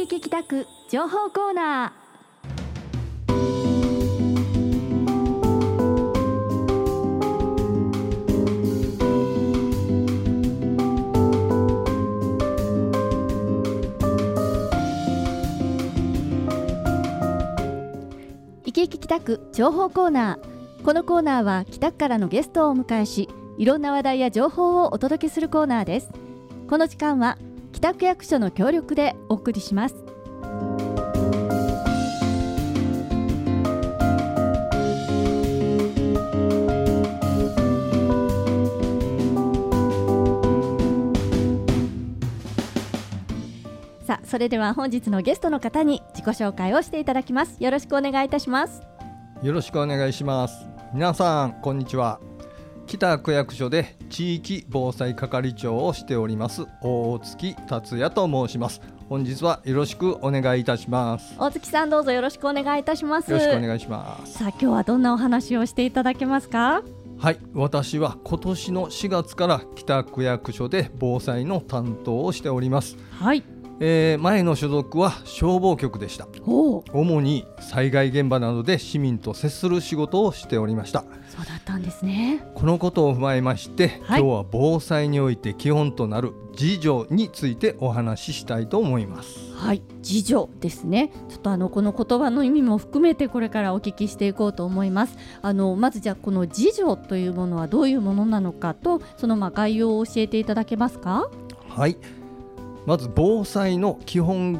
駅北区情報コーナー。イケイケ北区情報コーナー。このコーナーは北区からのゲストをお迎えし、いろんな話題や情報をお届けするコーナーです。この時間は北区役所の協力でお送りします。さあ、それでは本日のゲストの方に自己紹介をしていただきます。よろしくお願いいたします。 よろしくお願いします。皆さんこんにちは。北区役所で地域防災係長をしております大月達也と申します。本日はよろしくお願いいたします。 大月さん、どうぞよろしくお願いいたします。 よろしくお願いします。 さあ、今日はどんなお話をしていただけますか？ はい、私は今年の4月から北区役所で防災の担当をしております。 はい。 前の所属は消防局でした。主に災害現場などで市民と接する仕事をしておりました。 そうだったんですね。 このことを踏まえまして、今日は防災において基本となる自助についてお話ししたいと思います。 はい、自助ですね。ちょっとこの言葉の意味も含めてこれからお聞きしていこうと思います。まずじゃあこの自助というものはどういうものなのかと、その概要を教えていただけますか？ はい、まず防災の基本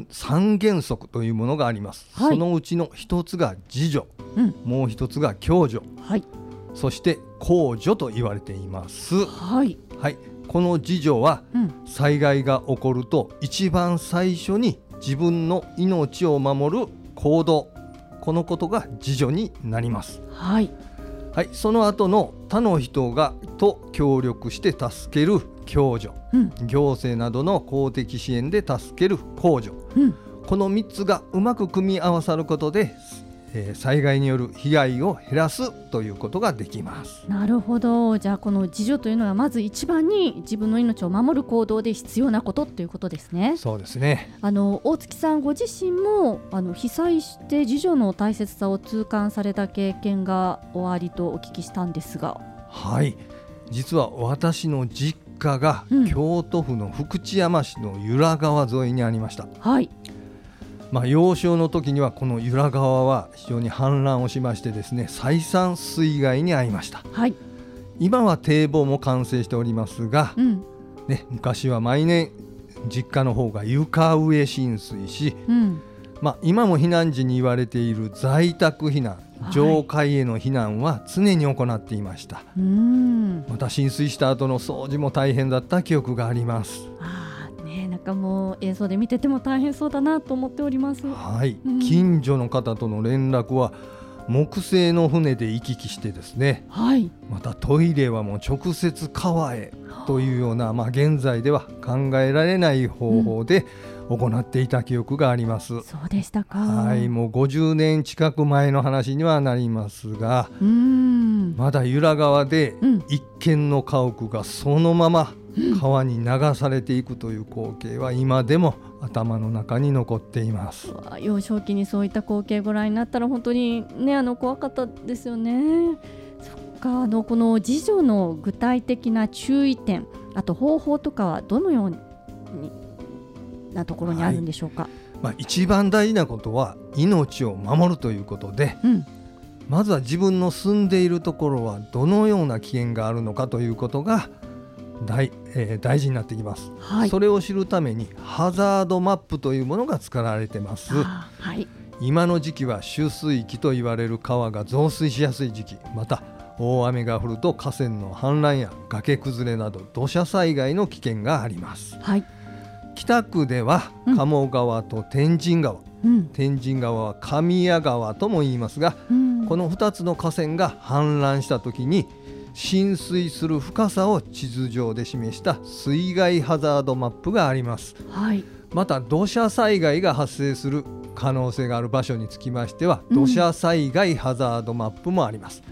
3原則というものがあります。そのうちの一つが自助、もう一つが共助、そして公助と言われています。この自助は、災害が起こると一番最初に自分の命を守る行動、このことが自助になります。その後の他の人がと協力して助ける共助、行政などの公的支援で助ける公助、この3つがうまく組み合わさることで、災害による被害を減らすということができます。 なるほど。じゃあこの自助というのはまず一番に自分の命を守る行動で必要なことということですね。 そうですね。 大月さんご自身も被災して自助の大切さを痛感された経験がおありとお聞きしたんですが。 はい、実は私の実家が京都府の福知山市の由良川沿いにありました。幼少の時にはこの由良川は非常に氾濫をしましてですね、再三水害に遭いました。今は堤防も完成しておりますが、昔は毎年実家の方が床上浸水し、今も避難時に言われている在宅避難、上階への避難は常に行っていました。また浸水した後の掃除も大変だった記憶があります。 なんかもう映像で見てても大変そうだなと思っております。 近所の方との連絡は木製の船で行き来してですね、またトイレはもう直接川へというような、現在では考えられない方法で行っていた記憶があります。 そうでしたか。 もう50年近く前の話にはなりますが、まだ由良川で一軒の家屋がそのまま川に流されていくという光景は今でも頭の中に残っています。 幼少期にそういった光景ご覧になったら本当に怖かったですよね。そっか。この自助の具体的な注意点、あと方法とかはどのようなところにあるんでしょうか？ 一番大事なことは命を守るということで、まずは自分の住んでいるところはどのような危険があるのかということが大事になってきます。それを知るためにハザードマップというものが作られてます。今の時期は集水期と言われる川が増水しやすい時期、また大雨が降ると河川の氾濫や崖崩れなど土砂災害の危険があります。北区では鴨川と天神川、天神川は神谷川とも言いますが、この2つの河川が氾濫した時に浸水する深さを地図上で示した水害ハザードマップがあります。また土砂災害が発生する可能性がある場所につきましては、土砂災害ハザードマップもあります。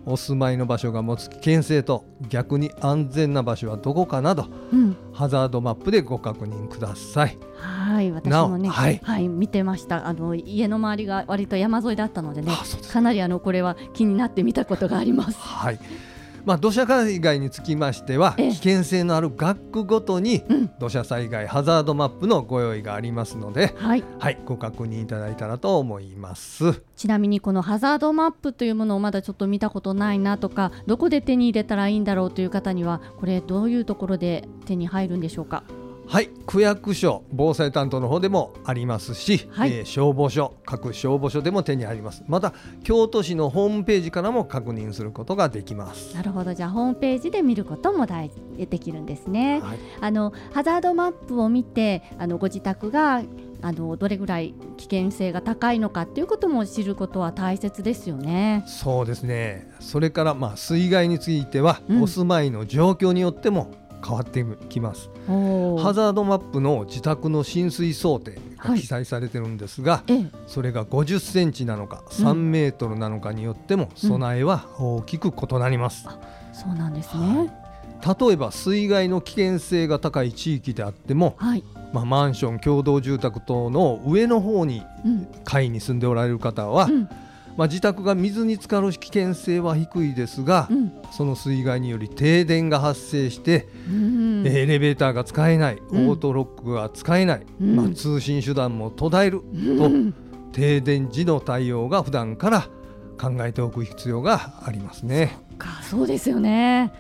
お住まいの場所が持つ危険性と逆に安全な場所はどこかなど、ハザードマップでご確認ください。 はい、私もね、見てました。家の周りが割と山沿いだったのでね、かなりこれは気になって見たことがあります。 はい、土砂災害につきましては危険性のある学区ごとに土砂災害ハザードマップのご用意がありますので、ご確認いただいたらと思います。 ちなみにこのハザードマップというものをまだちょっと見たことないなとか、どこで手に入れたらいいんだろうという方にはこれどういうところで手に入るんでしょうか？ はい、区役所防災担当の方でもありますし、消防署、各消防署でも手に入ります。また京都市のホームページからも確認することができます。 なるほど、じゃあホームページで見ることもできるんですね。ハザードマップを見てご自宅がどれぐらい危険性が高いのかということも知ることは大切ですよね。 そうですね。それから水害については、お住まいの状況によっても変わってきます。ハザードマップの自宅の浸水想定が記載されてるんですが、それが50センチなのか3メートルなのかによっても備えは大きく異なります。 そうなんですね。 例えば水害の危険性が高い地域であっても、マンション共同住宅等の上の方に階に住んでおられる方は、自宅が水に浸かる危険性は低いですが、その水害により停電が発生して、エレベーターが使えない、オートロックが使えない、通信手段も途絶えると、停電時の対応が普段から考えておく必要がありますね。 そうですよね。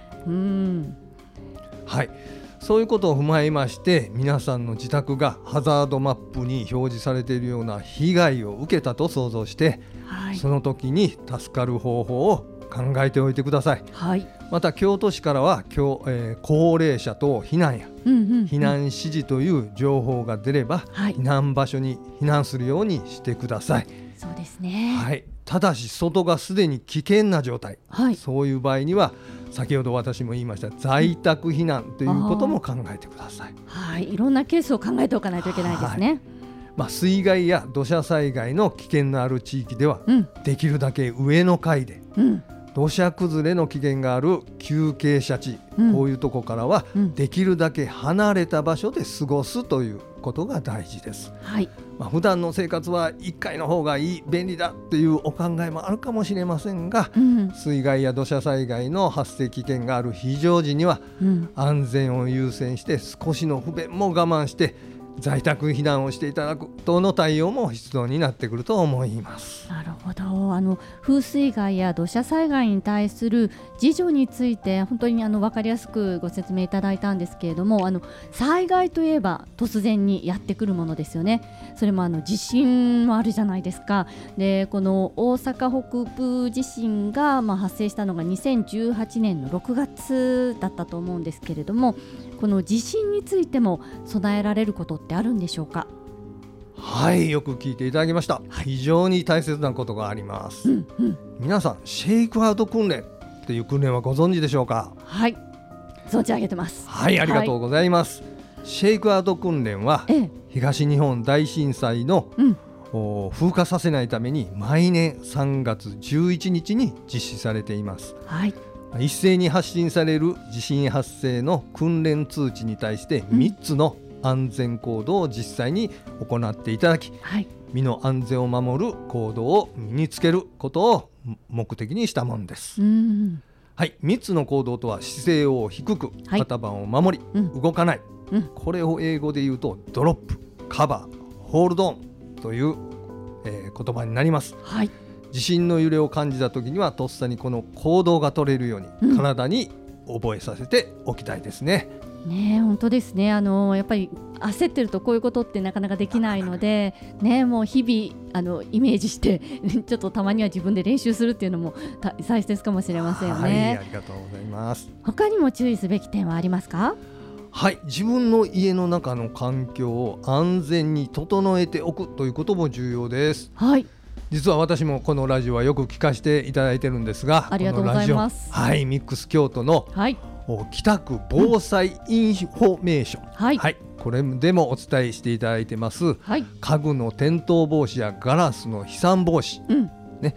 はい、そういうことを踏まえまして、皆さんの自宅がハザードマップに表示されているような被害を受けたと想像して、その時に助かる方法を考えておいてください。また京都市からは高齢者等避難や避難指示という情報が出れば、避難場所に避難するようにしてください。 そうですね。 ただし外がすでに危険な状態、そういう場合には先ほど私も言いました在宅避難ということも考えてください。 いろんなケースを考えておかないといけないですね。 水害や土砂災害の危険のある地域では、できるだけ上の階で、土砂崩れの危険がある急傾斜地、こういうとこからは、できるだけ離れた場所で過ごすということが大事です。普段の生活は1階の方がいい、便利だというお考えもあるかもしれませんが、水害や土砂災害の発生危険がある非常時には、安全を優先して少しの不便も我慢して在宅避難をしていただく等の対応も必要になってくると思います。 なるほど。風水害や土砂災害に対する自助について本当に分かりやすくご説明いただいたんですけれども、災害といえば突然にやってくるものですよね。それも地震もあるじゃないですか。でこの大阪北部地震が発生したのが2018年の6月だったと思うんですけれども、この地震についても備えられることってあるんでしょうか？ よく聞いていただきました。非常に大切なことがあります。皆さんシェイクアウト訓練という訓練はご存知でしょうか？ 存じ上げてます。 ありがとうございます。シェイクアウト訓練は、東日本大震災の、風化させないために毎年3月11日に実施されています。一斉に発信される地震発生の訓練通知に対して3つの安全行動を実際に行っていただき、身の安全を守る行動を身につけることを目的にしたものです。3つの行動とは、姿勢を低く、肩番を守り、動かない、これを英語で言うとドロップ、カバー、ホールドオンという、言葉になります。地震の揺れを感じた時にはとっさにこの行動が取れるように、体に覚えさせておきたいですね。 本当ですね。やっぱり焦ってるとこういうことってなかなかできないので、もう日々イメージしてちょっとたまには自分で練習するっていうのも大切かもしれませんよね。 ありがとうございます。 他にも注意すべき点はありますか？ 自分の家の中の環境を安全に整えておくということも重要です。実は私もこのラジオはよく聞かせていただいてるんですが、 ありがとうございます。 ミックス京都の、北区防災インフォメーション、これでもお伝えしていただいてます、家具の転倒防止やガラスの飛散防止、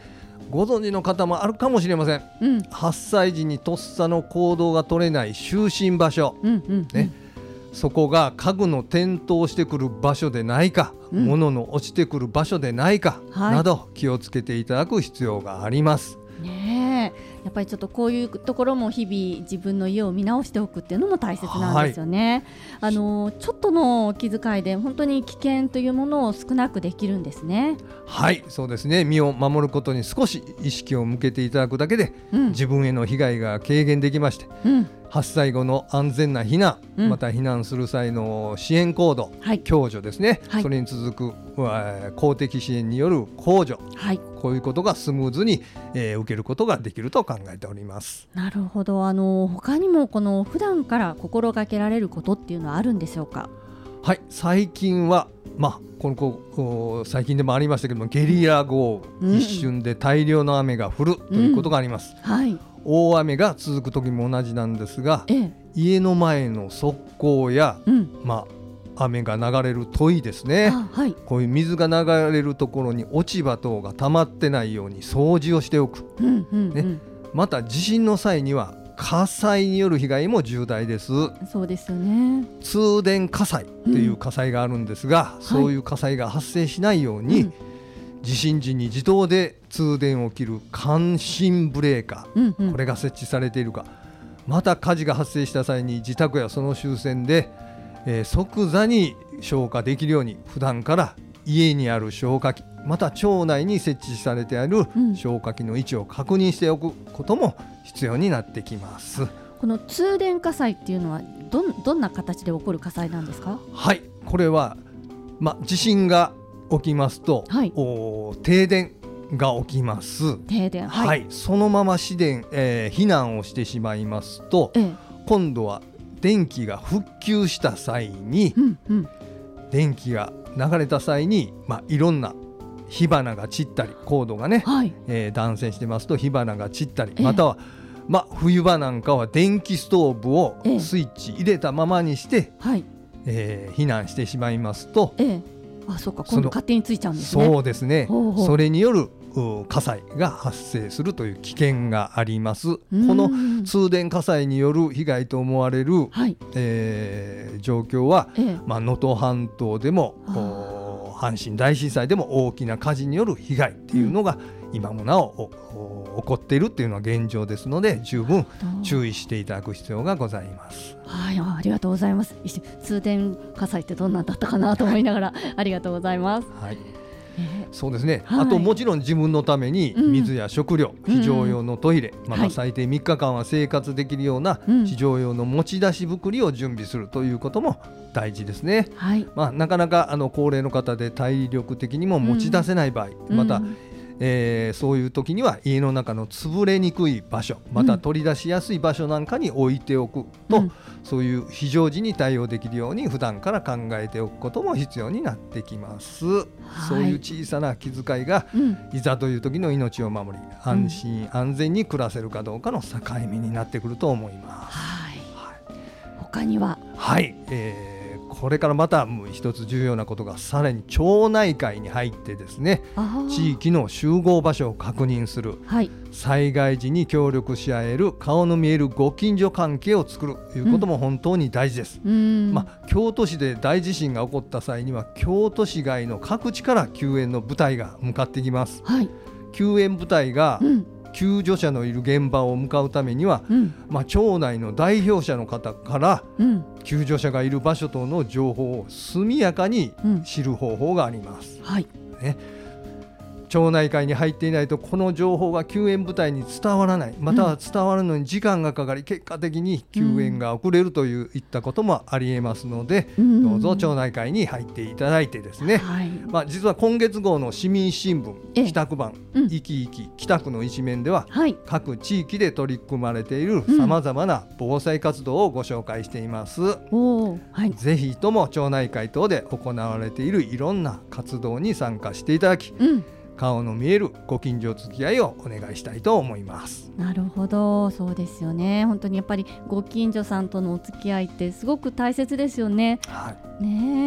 ご存知の方もあるかもしれません、8歳児にとっさの行動が取れない就寝場所、そこが家具の転倒してくる場所でないか、物の落ちてくる場所でないか、など気をつけていただく必要があります。 やっぱりちょっとこういうところも日々自分の家を見直しておくっていうのも大切なんですよね。ちょっとの気遣いで本当に危険というものを少なくできるんですね。 はい、そうですね。身を守ることに少し意識を向けていただくだけで、自分への被害が軽減できまして、8歳後の安全な避難、また避難する際の支援行動、共助ですね、それに続く公的支援による公助、こういうことがスムーズに、受けることができると考えております。なるほど。他にもこの普段から心がけられることっていうのはあるんでしょうか。 はい、最近は最近でもありましたけども、ゲリラ豪雨、一瞬で大量の雨が降るということがあります。大雨が続く時も同じなんですが、家の前の側溝や、雨が流れる問いですね、こういう水が流れるところに落ち葉等が溜まってないように掃除をしておく、また地震の際には火災による被害も重大です。 そうですよね。 通電火災という火災があるんですが、そういう火災が発生しないように、地震時に自動で通電を切る感震ブレーカー、これが設置されているか、また火事が発生した際に自宅やその周辺で、即座に消火できるように普段から家にある消火器、また町内に設置されてある消火器の位置を確認しておくことも必要になってきます。 この通電火災っていうのはどんな形で起こる火災なんですか。 はい、これは、地震が起きますと、停電が起きます。 停電、 そのまま避難をしてしまいますと、今度は電気が復旧した際に、電気が流れた際に、いろんな火花が散ったり、コードがね、断線してますと火花が散ったり、または、冬場なんかは電気ストーブをスイッチ入れたままにして、避難してしまいますと、 そうか、今度勝手についちゃうんですね。 そうですね。それによる火災が発生するという危険があります。この通電火災による被害と思われる、状況は、能登半島でも阪神大震災でも大きな火事による被害っていうのが今もなお起こっているっていうのは現状ですので、十分注意していただく必要がございます。 ありがとうございます。通電火災ってどんなんだったかなと思いながらありがとうございます。 そうですね、あともちろん自分のために水や食料、非常用のトイレ、また最低3日間は生活できるような非常用の持ち出し袋を準備するということも大事ですね。なかなか高齢の方で体力的にも持ち出せない場合、またそういう時には家の中の潰れにくい場所、また取り出しやすい場所なんかに置いておくと、そういう非常時に対応できるように普段から考えておくことも必要になってきます。そういう小さな気遣いが、いざという時の命を守り、安心安全に暮らせるかどうかの境目になってくると思います。 他には、 これからまた一つ重要なことが、さらに町内会に入ってですね、地域の集合場所を確認する、災害時に協力し合える顔の見えるご近所関係を作るということも本当に大事です。京都市で大地震が起こった際には、京都市外の各地から救援の部隊が向かってきます。救援部隊が、救助者のいる現場を向かうためには、町内の代表者の方から、救助者がいる場所等の情報を速やかに知る方法があります。町内会に入っていないとこの情報が救援部隊に伝わらない、または伝わるのに時間がかかり、結果的に救援が遅れるといったこともありえますので、どうぞ町内会に入っていただいてですね、実は今月号の市民新聞北区版いきいき北区の一面では、各地域で取り組まれているさまざまな防災活動をご紹介しています。ぜひとも町内会等で行われているいろんな活動に参加していただき、顔の見えるご近所付き合いをお願いしたいと思います。 なるほど、そうですよね。本当にやっぱりご近所さんとのお付き合いってすごく大切ですよね。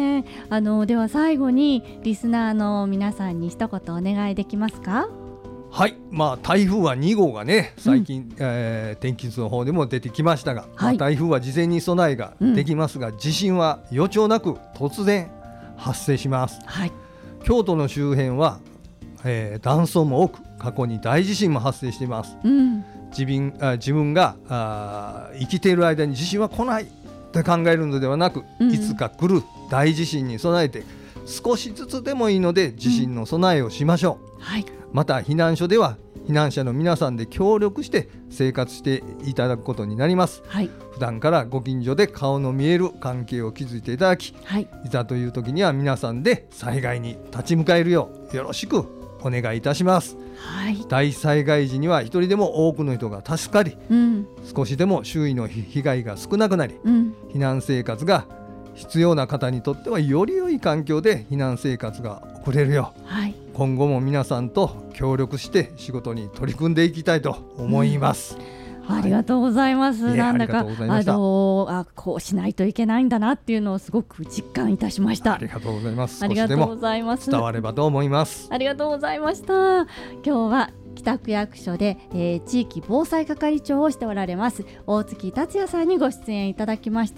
では最後にリスナーの皆さんに一言お願いできますか。 はい、台風は2号がね最近、天気図の方でも出てきましたが、台風は事前に備えができますが、地震は予兆なく突然発生します。京都の周辺は、断層も多く過去に大地震も発生しています。自分が生きている間に地震は来ないと考えるのではなく、いつか来る大地震に備えて少しずつでもいいので地震の備えをしましょう。また避難所では避難者の皆さんで協力して生活していただくことになります。普段からご近所で顔の見える関係を築いていただき、いざという時には皆さんで災害に立ち向かえるようよろしくお願いいたします。大災害時には一人でも多くの人が助かり、少しでも周囲の被害が少なくなり、避難生活が必要な方にとってはより良い環境で避難生活が送れるよう、今後も皆さんと協力して仕事に取り組んでいきたいと思います。 ありがとうございます。なんだかこうしないといけないんだなっていうのをすごく実感いたしました。 ありがとうございます。 ありがとうございます。 伝わればと思います。 ありがとうございました。今日は北区役所で、地域防災係長をしておられます大月達也さんにご出演いただきまして、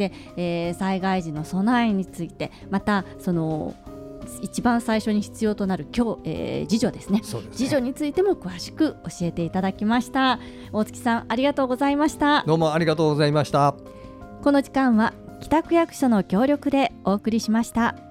災害時の備えについて、またその一番最初に必要となる自助ですね。自助についても詳しく教えていただきました。大月さんありがとうございました。 どうもありがとうございました。 この時間は北区役所の協力でお送りしました。